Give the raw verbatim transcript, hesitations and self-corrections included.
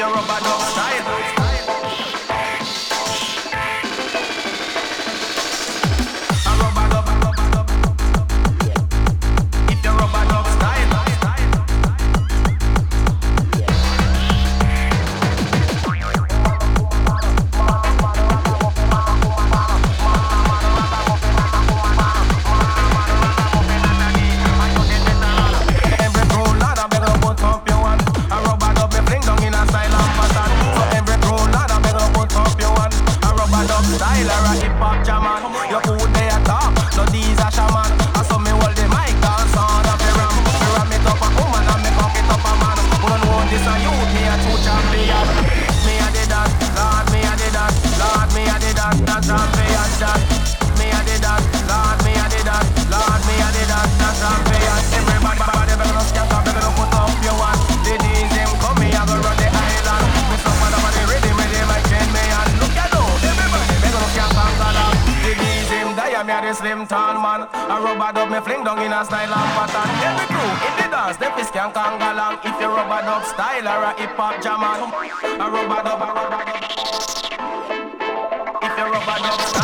you rubber dub style. A rubber dub, if you rubber dub style. Style or a hip-hop jaman. You who they a talk, so these are shaman. And so me hold the mic down, sound of the ram. Me ram it up a woman and me cock it up a man. Who don't want this a youth, me a true champion. Me a did that, Lord, me a did that. Lord, me a did that, that champion chat. Me a did that, Lord, me a did that. Lord, me a did that, that champion. Everybody, body, better not scatter, better not put up your one. The D's him come, me a go run the island. Me suffer down the rhythm, me they might chain me and look at you, everybody. The D's him die, me a the slim tall man. A rubber dub me fling down in a style and pattern. Every crew in the dance, them fisk can kang along. If you rubber dub style or a hip hop jaman, a rubber dub, a rubber dub. If you rubber dub style.